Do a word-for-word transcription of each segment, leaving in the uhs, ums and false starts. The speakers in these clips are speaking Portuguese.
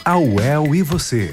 A U E L e você.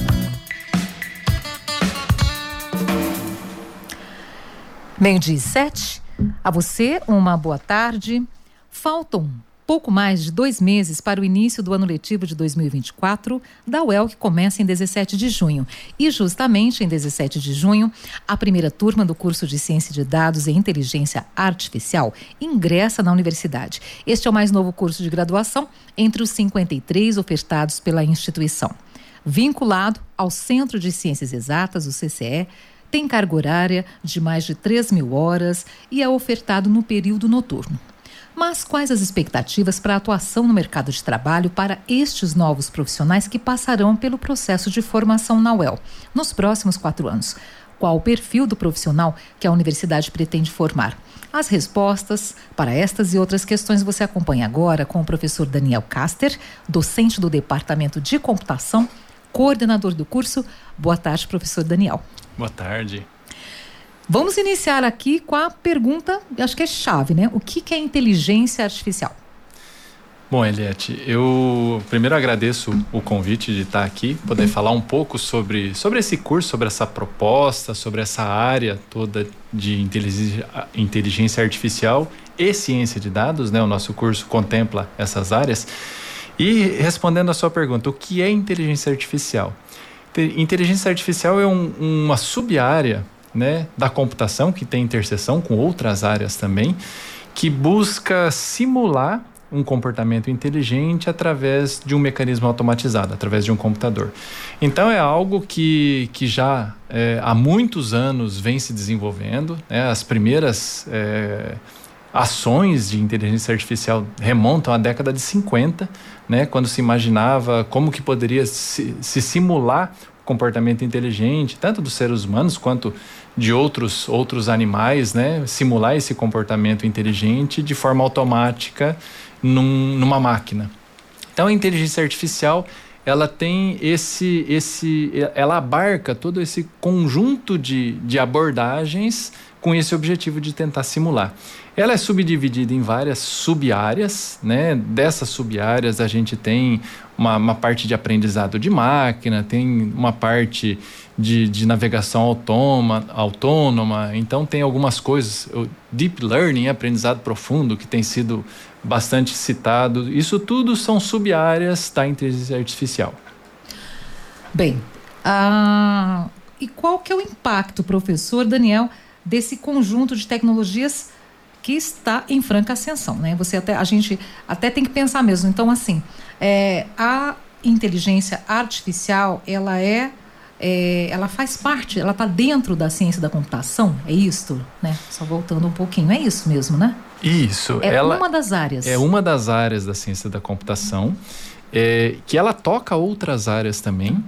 Meio-dia e sete. A você, uma boa tarde. Faltam pouco mais de dois meses para o início do ano letivo de dois mil e vinte e quatro da U E L, que começa em dezessete de junho. E justamente em dezessete de junho, a primeira turma do curso de Ciência de Dados e Inteligência Artificial ingressa na universidade. Este é o mais novo curso de graduação entre os cinquenta e três ofertados pela instituição. Vinculado ao Centro de Ciências Exatas, o C C E, tem carga horária de mais de três mil horas e é ofertado no período noturno. Mas quais as expectativas para a atuação no mercado de trabalho para estes novos profissionais que passarão pelo processo de formação na U E L nos próximos quatro anos? Qual o perfil do profissional que a universidade pretende formar? As respostas para estas e outras questões você acompanha agora com o professor Daniel Caster, docente do Departamento de Computação, coordenador do curso. Boa tarde, professor Daniel. Boa tarde. Vamos iniciar aqui com a pergunta, acho que é chave, né? O que, que é inteligência artificial? Bom, Eliette, eu primeiro agradeço o convite de estar aqui, poder uhum. falar um pouco sobre, sobre esse curso, sobre essa proposta, sobre essa área toda de inteligência, inteligência artificial e ciência de dados, né? O nosso curso contempla essas áreas. E respondendo a sua pergunta, o que é inteligência artificial? Inteligência artificial é um, uma sub-área, né, da computação, que tem interseção com outras áreas também, que busca simular um comportamento inteligente através de um mecanismo automatizado, através de um computador. Então é algo que, que já é, há muitos anos vem se desenvolvendo, né? As primeiras é, ações de inteligência artificial remontam à década de cinquenta, né, quando se imaginava como que poderia se, se simular comportamento inteligente, tanto dos seres humanos quanto de outros, outros animais, né, simular esse comportamento inteligente de forma automática num, numa máquina. Então a inteligência artificial, ela tem esse, esse, ela abarca todo esse conjunto de, de abordagens com esse objetivo de tentar simular. Ela é subdividida em várias sub-áreas, né? Dessas sub-áreas a gente tem uma, uma parte de aprendizado de máquina, tem uma parte de, de navegação autônoma, autônoma, então tem algumas coisas, o deep learning, aprendizado profundo, que tem sido bastante citado. Isso tudo são sub-áreas da inteligência artificial. Bem, ah, e qual que é o impacto, professor Daniel, desse conjunto de tecnologias que está em franca ascensão, né? Você até, a gente até tem que pensar mesmo. Então, assim, é, a inteligência artificial, ela é, é, ela faz parte, ela está dentro da ciência da computação, é isso, né? Só voltando um pouquinho, é isso mesmo, né? Isso. É ela uma das áreas. É uma das áreas da ciência da computação, é, que ela toca outras áreas também,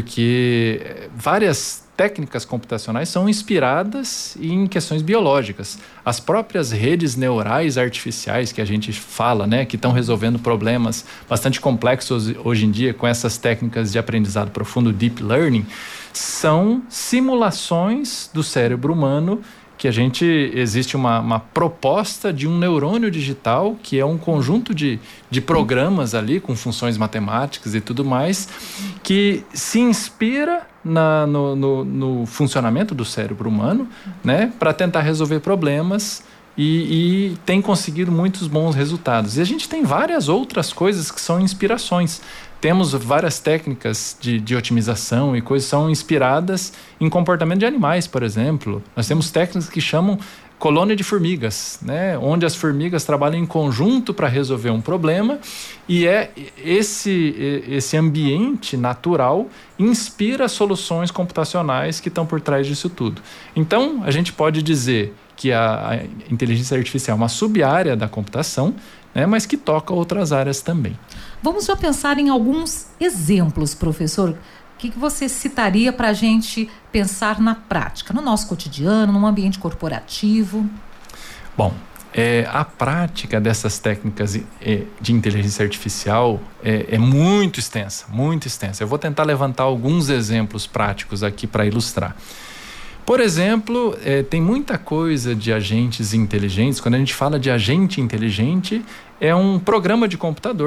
porque várias técnicas computacionais são inspiradas em questões biológicas. As próprias redes neurais artificiais que a gente fala, né, que estão resolvendo problemas bastante complexos hoje em dia com essas técnicas de aprendizado profundo, deep learning, são simulações do cérebro humano, que a gente, existe uma, uma proposta de um neurônio digital, que é um conjunto de, de programas ali, com funções matemáticas e tudo mais, que se inspira na, no, no, no funcionamento do cérebro humano, né, para tentar resolver problemas e, e tem conseguido muitos bons resultados. E a gente tem várias outras coisas que são inspirações. Temos várias técnicas de, de otimização e coisas que são inspiradas em comportamento de animais, por exemplo. Nós temos técnicas que chamam colônia de formigas, né? Onde as formigas trabalham em conjunto para resolver um problema, e é esse, esse ambiente natural inspira soluções computacionais que estão por trás disso tudo. Então, a gente pode dizer que a, a inteligência artificial é uma sub-área da computação, né? Mas que toca outras áreas também. Vamos já pensar em alguns exemplos, professor. O que, que você citaria para a gente pensar na prática, no nosso cotidiano, num ambiente corporativo? Bom, é, a prática dessas técnicas é, de inteligência artificial é, é muito extensa, muito extensa. Eu vou tentar levantar alguns exemplos práticos aqui para ilustrar. Por exemplo, é, tem muita coisa de agentes inteligentes. Quando a gente fala de agente inteligente, é um programa de computador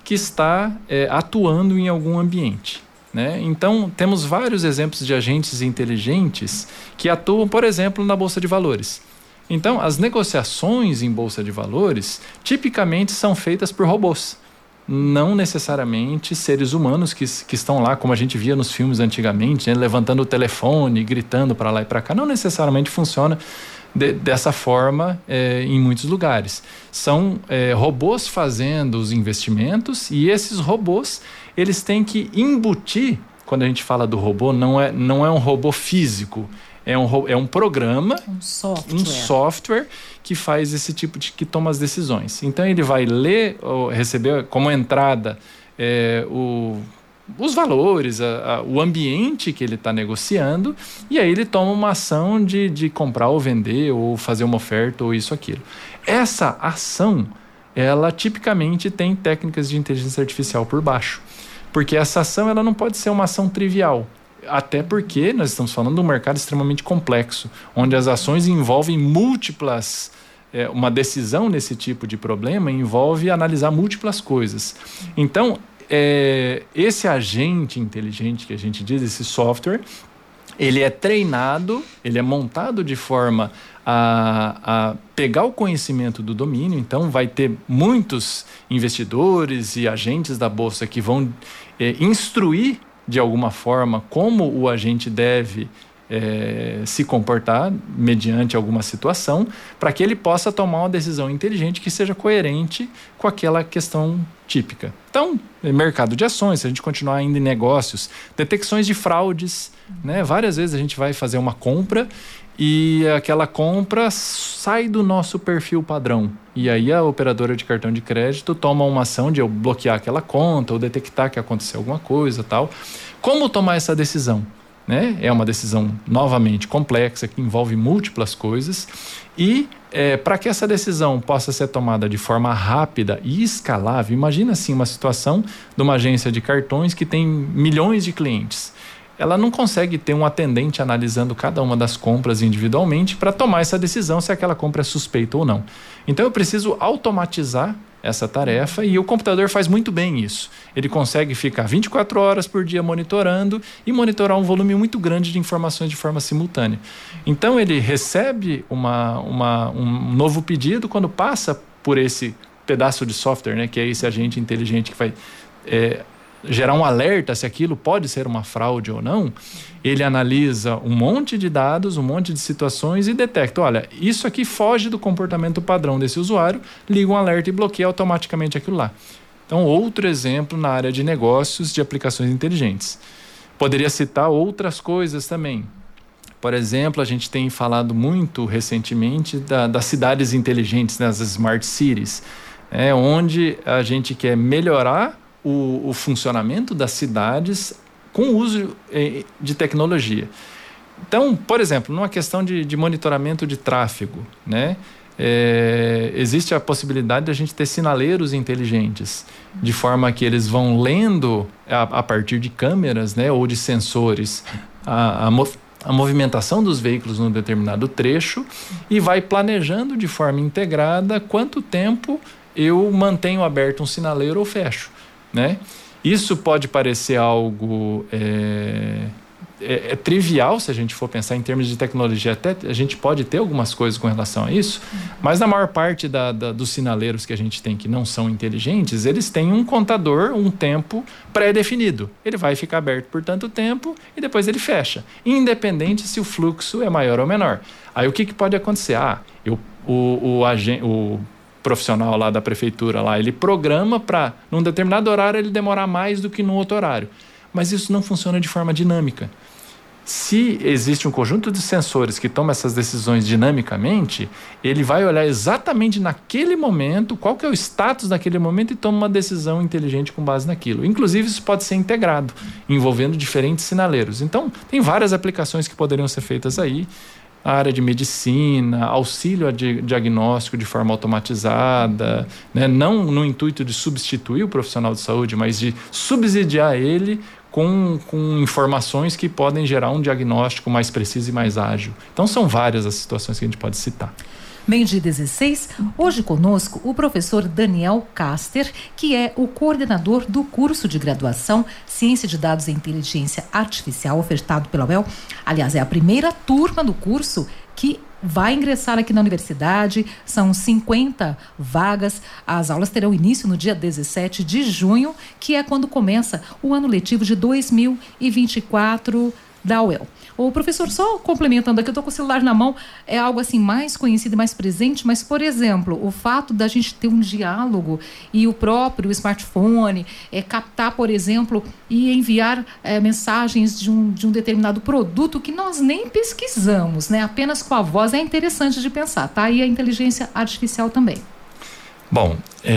que está é, atuando em algum ambiente, né? Então, temos vários exemplos de agentes inteligentes que atuam, por exemplo, na Bolsa de Valores. Então, as negociações em Bolsa de Valores tipicamente são feitas por robôs, não necessariamente seres humanos que, que estão lá, como a gente via nos filmes antigamente, né, levantando o telefone, gritando para lá e para cá. Não necessariamente funciona de, dessa forma é, em muitos lugares. São é, robôs fazendo os investimentos, e esses robôs eles têm que embutir. Quando a gente fala do robô, não é, não é um robô físico, é um, é um programa, um software. um software que faz esse tipo de, que toma as decisões. Então ele vai ler, ou receber como entrada é, o, os valores, a, a, o ambiente que ele está negociando, e aí ele toma uma ação de, de comprar ou vender, ou fazer uma oferta, ou isso, aquilo. Essa ação, ela tipicamente tem técnicas de inteligência artificial por baixo, porque essa ação ela não pode ser uma ação trivial. Até porque nós estamos falando de um mercado extremamente complexo, onde as ações envolvem múltiplas... É, uma decisão nesse tipo de problema envolve analisar múltiplas coisas. Então, é, esse agente inteligente que a gente diz, esse software, ele é treinado, ele é montado de forma a, a pegar o conhecimento do domínio. Então, vai ter muitos investidores e agentes da Bolsa que vão é, instruir de alguma forma como o agente deve é, se comportar mediante alguma situação, para que ele possa tomar uma decisão inteligente que seja coerente com aquela questão típica. Então, mercado de ações, se a gente continuar ainda em negócios, detecções de fraudes, né? Várias vezes a gente vai fazer uma compra e aquela compra sai do nosso perfil padrão. E aí a operadora de cartão de crédito toma uma ação de eu bloquear aquela conta ou detectar que aconteceu alguma coisa, tal. Como tomar essa decisão? Né? É uma decisão novamente complexa, que envolve múltiplas coisas, e é, para que essa decisão possa ser tomada de forma rápida e escalável, imagina assim uma situação de uma agência de cartões que tem milhões de clientes. Ela não consegue ter um atendente analisando cada uma das compras individualmente para tomar essa decisão se aquela compra é suspeita ou não. Então eu preciso automatizar essa tarefa, e o computador faz muito bem isso. Ele consegue ficar vinte e quatro horas por dia monitorando e monitorar um volume muito grande de informações de forma simultânea. Então ele recebe uma, uma, um novo pedido quando passa por esse pedaço de software, né, que é esse agente inteligente que vai é, gerar um alerta se aquilo pode ser uma fraude ou não. Ele analisa um monte de dados, um monte de situações e detecta, olha, isso aqui foge do comportamento padrão desse usuário, liga um alerta e bloqueia automaticamente aquilo lá. Então, outro exemplo na área de negócios de aplicações inteligentes. Poderia citar outras coisas também. Por exemplo, a gente tem falado muito recentemente da, das cidades inteligentes, né, as smart cities, é, onde a gente quer melhorar O, o funcionamento das cidades com o uso eh, de tecnologia. Então, por exemplo, numa questão de, de monitoramento de tráfego, né, é, existe a possibilidade de a gente ter sinaleiros inteligentes, de forma que eles vão lendo a, a partir de câmeras, né, ou de sensores a, a, mov, a movimentação dos veículos num determinado trecho e vai planejando de forma integrada quanto tempo eu mantenho aberto um sinaleiro ou fecho. Né? Isso pode parecer algo é, é, é trivial se a gente for pensar em termos de tecnologia. Até a gente pode ter algumas coisas com relação a isso, uhum. mas na maior parte da, da, dos sinaleiros que a gente tem que não são inteligentes, eles têm um contador, um tempo pré-definido. Ele vai ficar aberto por tanto tempo e depois ele fecha, independente se o fluxo é maior ou menor. Aí o que, que pode acontecer? Ah, eu, o, o, agen, o profissional lá da prefeitura, lá, ele programa para, num determinado horário, ele demorar mais do que no outro horário. Mas isso não funciona de forma dinâmica. Se existe um conjunto de sensores que toma essas decisões dinamicamente, ele vai olhar exatamente naquele momento, qual que é o status daquele momento, e toma uma decisão inteligente com base naquilo. Inclusive, isso pode ser integrado, envolvendo diferentes sinaleiros. Então, tem várias aplicações que poderiam ser feitas aí. A área de medicina, auxílio a diagnóstico de forma automatizada, né? Não no intuito de substituir o profissional de saúde, mas de subsidiar ele com, com informações que podem gerar um diagnóstico mais preciso e mais ágil. Então, são várias as situações que a gente pode citar. Meio-dia dezesseis, hoje conosco o professor Daniel Caster, que é o coordenador do curso de graduação Ciência de Dados e Inteligência Artificial ofertado pela U E L. Aliás, é a primeira turma do curso que vai ingressar aqui na universidade. São cinquenta vagas. As aulas terão início no dia dezessete de junho, que é quando começa o ano letivo de dois mil e vinte e quatro da U E L. O professor, só complementando aqui, eu estou com o celular na mão, é algo assim mais conhecido e mais presente, mas, por exemplo, o fato da gente ter um diálogo e o próprio smartphone é, captar, por exemplo, e enviar é, mensagens de um, de um determinado produto que nós nem pesquisamos, né? Apenas com a voz, é interessante de pensar, tá? E a inteligência artificial também. Bom,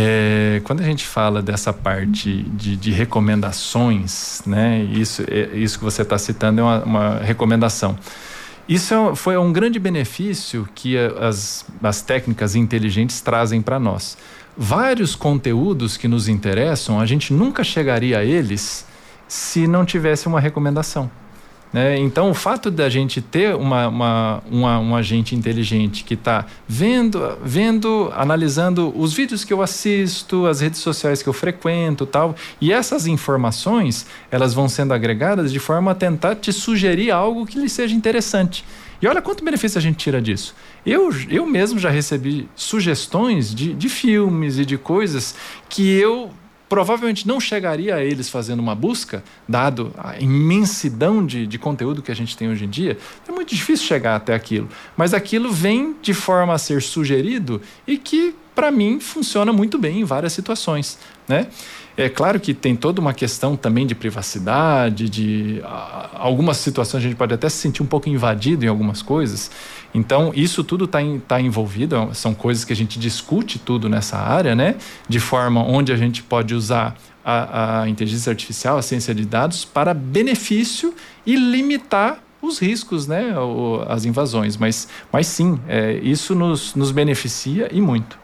é, quando a gente fala dessa parte de, de recomendações, né, isso, é, isso que você está citando é uma, uma recomendação. Isso é, foi um grande benefício que as, as técnicas inteligentes trazem para nós. Vários conteúdos que nos interessam, a gente nunca chegaria a eles se não tivesse uma recomendação. Né? Então, o fato da gente ter uma, uma, uma, um agente inteligente que está vendo, vendo, analisando os vídeos que eu assisto, as redes sociais que eu frequento, tal, e essas informações, elas vão sendo agregadas de forma a tentar te sugerir algo que lhe seja interessante. E olha quanto benefício a gente tira disso. Eu, eu mesmo já recebi sugestões de, de filmes e de coisas que eu provavelmente não chegaria a eles fazendo uma busca, dado a imensidão de, de conteúdo que a gente tem hoje em dia. É muito difícil chegar até aquilo, mas aquilo vem de forma a ser sugerido e que, para mim, funciona muito bem em várias situações, né? É claro que tem toda uma questão também de privacidade, de a, algumas situações a gente pode até se sentir um pouco invadido em algumas coisas. Então, isso tudo está tá envolvido, são coisas que a gente discute tudo nessa área, né? De forma onde a gente pode usar a, a inteligência artificial, a ciência de dados, para benefício e limitar os riscos, né? O, as invasões. Mas, mas sim, é, isso nos, nos beneficia e muito.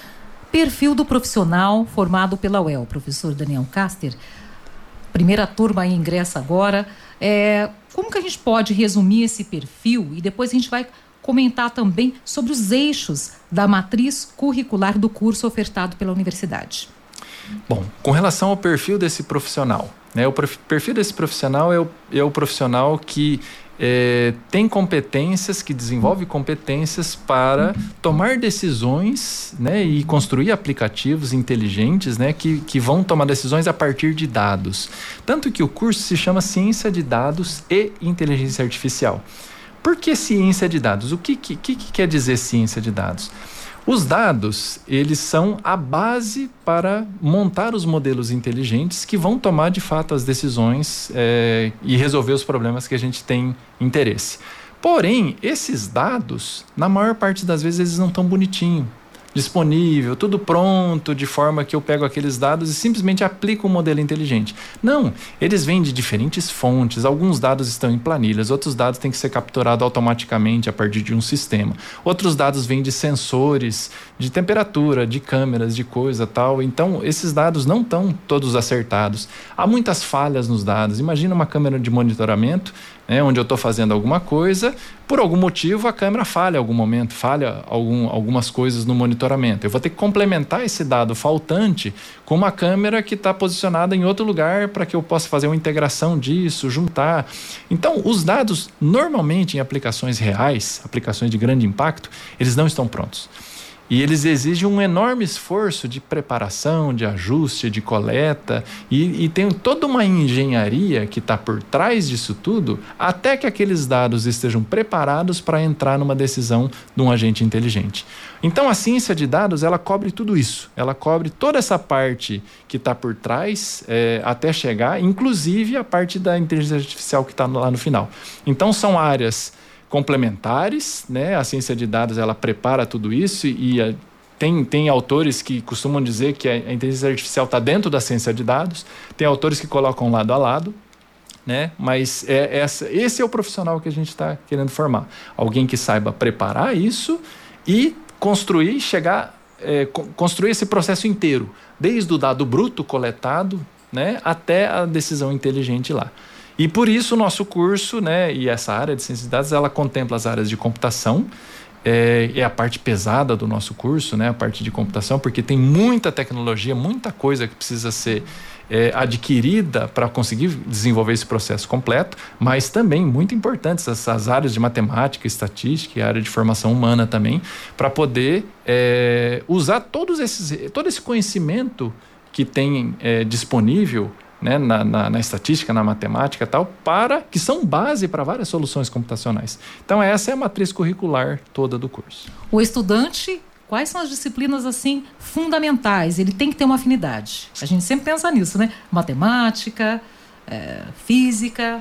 Perfil do profissional formado pela U E L, professor Daniel Caster, primeira turma aí ingressa agora. É, como que a gente pode resumir esse perfil? E depois a gente vai comentar também sobre os eixos da matriz curricular do curso ofertado pela universidade. Bom, com relação ao perfil desse profissional, né? O perfil desse profissional é o, é o profissional que É, tem competências, que desenvolve competências para tomar decisões, né, e construir aplicativos inteligentes, né, que, que vão tomar decisões a partir de dados. Tanto que o curso se chama Ciência de Dados e Inteligência Artificial. Por que ciência de dados? O que, que, que quer dizer ciência de dados? Os dados, eles são a base para montar os modelos inteligentes que vão tomar, de fato, as decisões é, e resolver os problemas que a gente tem interesse. Porém, esses dados, na maior parte das vezes, eles não estão bonitinhos, disponível, tudo pronto, de forma que eu pego aqueles dados e simplesmente aplico um modelo inteligente. Não, eles vêm de diferentes fontes, alguns dados estão em planilhas, outros dados têm que ser capturados automaticamente a partir de um sistema, outros dados vêm de sensores, de temperatura, de câmeras, de coisa tal. Então, esses dados não estão todos acertados. Há muitas falhas nos dados. Imagina uma câmera de monitoramento, né, onde eu estou fazendo alguma coisa, por algum motivo a câmera falha em algum momento, falha algum, algumas coisas no monitoramento. Eu vou ter que complementar esse dado faltante com uma câmera que está posicionada em outro lugar para que eu possa fazer uma integração disso, juntar. Então, os dados, normalmente em aplicações reais, aplicações de grande impacto, eles não estão prontos. E eles exigem um enorme esforço de preparação, de ajuste, de coleta, e, e tem toda uma engenharia que está por trás disso tudo, até que aqueles dados estejam preparados para entrar numa decisão de um agente inteligente. Então, a ciência de dados, ela cobre tudo isso, ela cobre toda essa parte que está por trás, é, até chegar, inclusive a parte da inteligência artificial que está lá no final. Então, são áreas complementares, né? A ciência de dados, ela prepara tudo isso e, e a, tem, tem autores que costumam dizer que a, a inteligência artificial está dentro da ciência de dados, tem autores que colocam lado a lado, né? Mas é, essa, esse é o profissional que a gente está querendo formar. Alguém que saiba preparar isso e construir, chegar, é, co- construir esse processo inteiro, desde o dado bruto coletado, né, até a decisão inteligente lá. E por isso o nosso curso, né, e essa área de ciência de dados, ela contempla as áreas de computação, é, é a parte pesada do nosso curso, né? A parte de computação, porque tem muita tecnologia, muita coisa que precisa ser é, adquirida para conseguir desenvolver esse processo completo, mas também muito importantes essas áreas de matemática, estatística e área de formação humana também, para poder é, usar todos esses, todo esse conhecimento que tem é, disponível, né, na, na, na estatística, na matemática e tal, para, que são base para várias soluções computacionais. Então essa é a matriz curricular toda do curso. O estudante, quais são as disciplinas assim fundamentais? Ele tem que ter uma afinidade. A gente sempre pensa nisso, né? Matemática, é, física.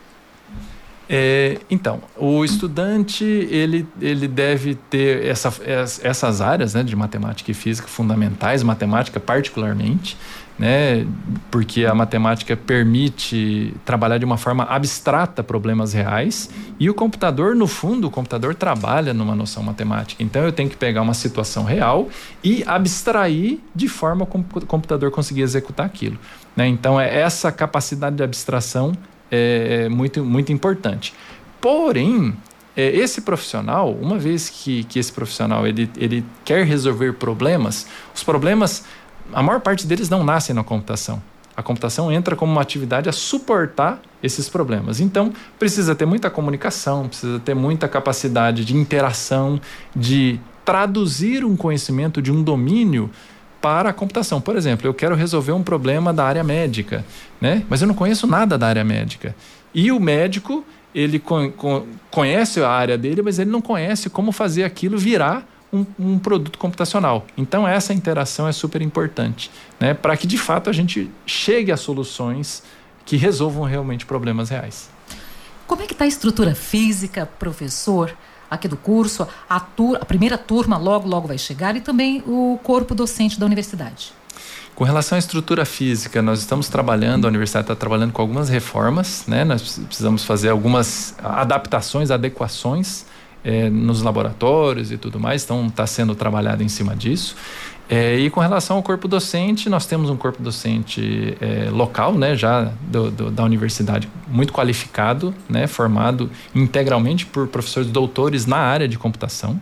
É, então, o estudante ele, ele deve ter essa, essas áreas, né, de matemática e física fundamentais, matemática particularmente, né, porque a matemática permite trabalhar de uma forma abstrata problemas reais, e o computador, no fundo, o computador trabalha numa noção matemática. Então eu tenho que pegar uma situação real e abstrair de forma como o computador conseguir executar aquilo, né? Então é essa capacidade de abstração é muito, muito importante. Porém, é, esse profissional, uma vez que, que esse profissional ele, ele quer resolver problemas, os problemas, a maior parte deles não nascem na computação. A computação entra como uma atividade a suportar esses problemas. Então, precisa ter muita comunicação, precisa ter muita capacidade de interação, de traduzir um conhecimento de um domínio para a computação. Por exemplo, eu quero resolver um problema da área médica, né? Mas eu não conheço nada da área médica. E o médico, ele con- con- conhece a área dele, mas ele não conhece como fazer aquilo virar um, um produto computacional. Então, essa interação é super importante, né? Para que, de fato, a gente chegue a soluções que resolvam realmente problemas reais. Como é que está a estrutura física, professor, aqui do curso? A, tur- a primeira turma logo, logo vai chegar, e também o corpo docente da universidade. Com relação à estrutura física, nós estamos trabalhando, a universidade está trabalhando com algumas reformas, né? Nós precisamos fazer algumas adaptações, adequações é, nos laboratórios e tudo mais, então está sendo trabalhado em cima disso. É, e com relação ao corpo docente, nós temos um corpo docente é, local, né, já do, do, da universidade, muito qualificado, né, formado integralmente por professores doutores na área de computação.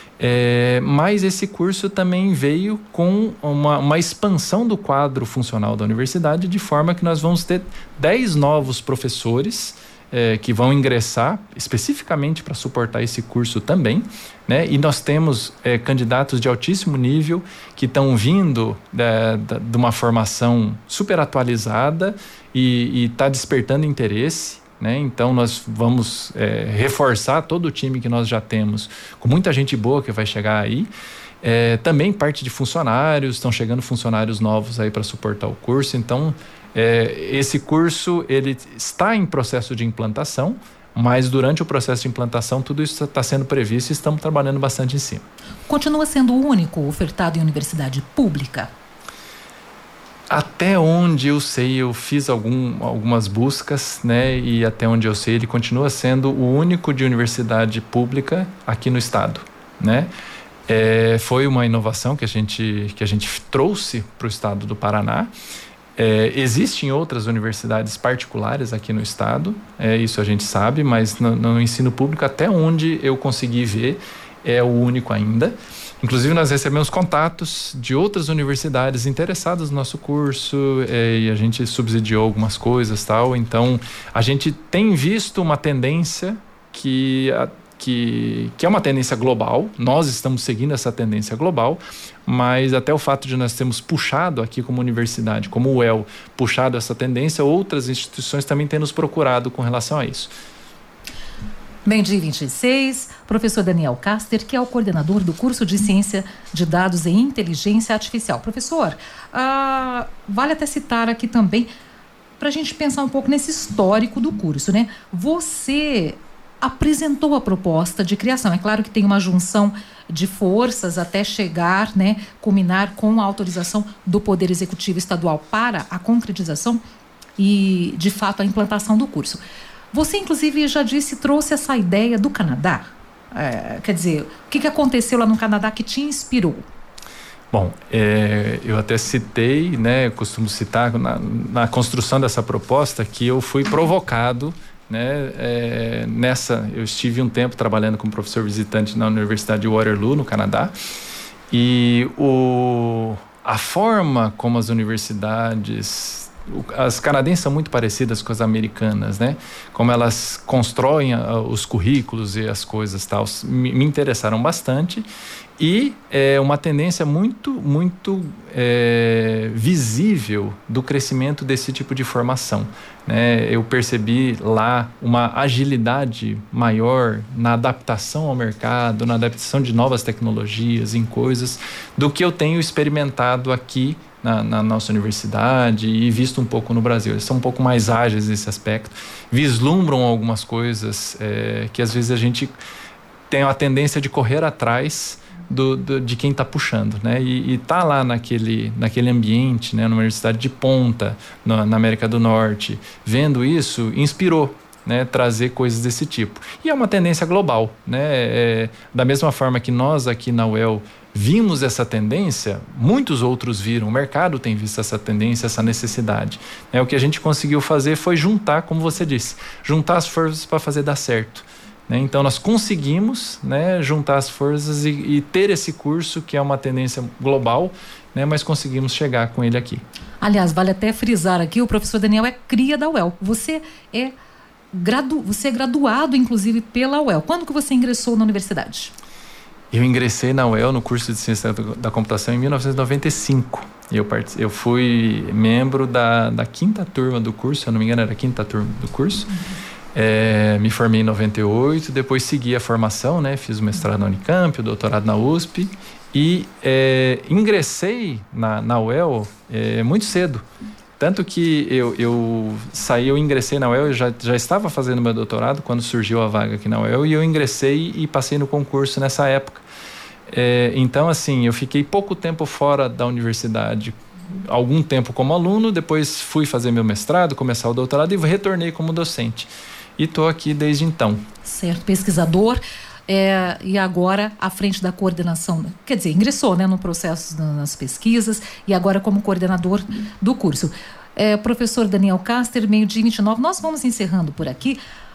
É, mas esse curso também veio com uma, uma expansão do quadro funcional da universidade, de forma que nós vamos ter dez novos professores é, que vão ingressar especificamente para suportar esse curso também, né? E nós temos é, candidatos de altíssimo nível que estão vindo é, de uma formação super atualizada e está despertando interesse, né? Então nós vamos é, reforçar todo o time que nós já temos, com muita gente boa que vai chegar aí. É, também parte de funcionários, estão chegando funcionários novos aí para suportar o curso. Então é, esse curso ele está em processo de implantação, mas durante o processo de implantação tudo isso está sendo previsto e estamos trabalhando bastante em cima. Continua sendo o único ofertado em universidade pública? Até onde eu sei, eu fiz algum, algumas buscas, né? E até onde eu sei, ele continua sendo o único de universidade pública aqui no estado, né? É, foi uma inovação que a gente, que a gente trouxe para o estado do Paraná. É, existem outras universidades particulares aqui no estado, é, isso a gente sabe, mas no, no ensino público, até onde eu consegui ver, é o único ainda. Inclusive, nós recebemos contatos de outras universidades interessadas no nosso curso, é, e a gente subsidiou algumas coisas e tal. Então, a gente tem visto uma tendência que, a, que, que é uma tendência global. Nós estamos seguindo essa tendência global, mas até o fato de nós termos puxado aqui como universidade, como o U E L, puxado essa tendência, outras instituições também têm nos procurado com relação a isso. Meio-dia vinte e seis, professor Daniel Caster, que é o coordenador do curso de Ciência de Dados e Inteligência Artificial. Professor, ah, vale até citar aqui também, para a gente pensar um pouco nesse histórico do curso, né? Você apresentou a proposta de criação. É claro que tem uma junção de forças até chegar, né, culminar com a autorização do Poder Executivo Estadual para a concretização e, de fato, a implantação do curso. Você, inclusive, já disse, trouxe essa ideia do Canadá. É, quer dizer, o que, que aconteceu lá no Canadá que te inspirou? Bom, é, eu até citei, né, eu costumo citar na, na construção dessa proposta que eu fui provocado né? É, nessa, eu estive um tempo trabalhando como professor visitante na Universidade de Waterloo, no Canadá, e o, a forma como as universidades... As canadenses são muito parecidas com as americanas, né? Como elas constroem uh, os currículos e as coisas tal, me, me interessaram bastante. E é uma tendência muito, muito é, visível do crescimento desse tipo de formação, né? Eu percebi lá uma agilidade maior na adaptação ao mercado, na adaptação de novas tecnologias em coisas, do que eu tenho experimentado aqui Na, na nossa universidade e visto um pouco no Brasil. Eles são um pouco mais ágeis nesse aspecto, vislumbram algumas coisas é, que às vezes a gente tem a tendência de correr atrás do, do, de quem está puxando, né? E está lá naquele, naquele ambiente, né? Numa universidade de ponta, na, na América do Norte, vendo isso, inspirou, né, trazer coisas desse tipo. E é uma tendência global, né? É, da mesma forma que nós aqui na U E L vimos essa tendência, muitos outros viram, o mercado tem visto essa tendência, essa necessidade. É, o que a gente conseguiu fazer foi juntar, como você disse, juntar as forças para fazer dar certo. Né? Então nós conseguimos, né, juntar as forças e, e ter esse curso que é uma tendência global, né, mas conseguimos chegar com ele aqui. Aliás, vale até frisar aqui, o professor Daniel é cria da U E L. Você é Gradu... Você é graduado, inclusive, pela U E L. Quando que você ingressou na universidade? Eu ingressei na U E L no curso de Ciência da Computação em mil novecentos e noventa e cinco. Eu, part... eu fui membro da, da quinta turma do curso, se eu não me engano era a quinta turma do curso. Uhum. É, me formei em noventa e oito, depois segui a formação, né? Fiz o mestrado na Unicamp, o doutorado na U S P e é, ingressei na, na U E L é, muito cedo. Tanto que eu, eu saí, eu ingressei na U E L, eu já, já estava fazendo meu doutorado quando surgiu a vaga aqui na U E L e eu ingressei e passei no concurso nessa época. É, então, assim, eu fiquei pouco tempo fora da universidade, algum tempo como aluno, depois fui fazer meu mestrado, começar o doutorado e retornei como docente. E estou aqui desde então. Certo, pesquisador. É, e agora à frente da coordenação, quer dizer, ingressou, né, no processo nas pesquisas e agora como coordenador do curso. É, professor Daniel Caster, meio-dia e vinte e nove, nós vamos encerrando por aqui,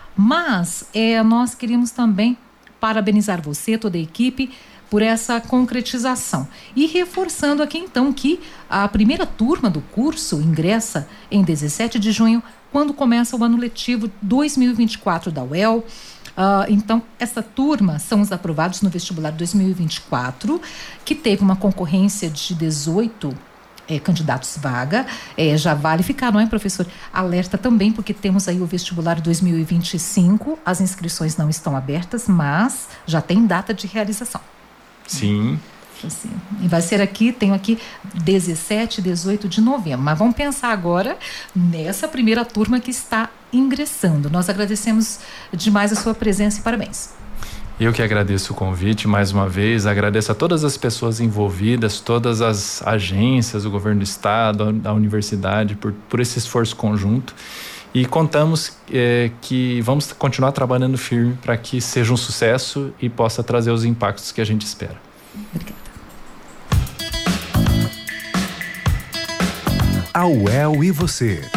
mas é, nós queríamos também parabenizar você, toda a equipe, por essa concretização. E reforçando aqui então que a primeira turma do curso ingressa em dezessete de junho, quando começa o ano letivo dois mil e vinte e quatro da U E L. Uh, então, essa turma são os aprovados no vestibular dois mil e vinte e quatro, que teve uma concorrência de dezoito é, candidatos vaga. É, já vale ficar, não é, professor? Alerta também, porque temos aí o vestibular dois mil e vinte e cinco, as inscrições não estão abertas, mas já tem data de realização. Sim. Assim, e vai ser aqui, tenho aqui dezessete, dezoito de novembro, mas vamos pensar agora nessa primeira turma que está ingressando. Nós agradecemos demais a sua presença e parabéns. Eu que agradeço o convite mais uma vez, agradeço a todas as pessoas envolvidas, todas as agências, o governo do estado, a universidade, por, por esse esforço conjunto. E contamos é, que vamos continuar trabalhando firme para que seja um sucesso e possa trazer os impactos que a gente espera. Obrigada. A U E L e você.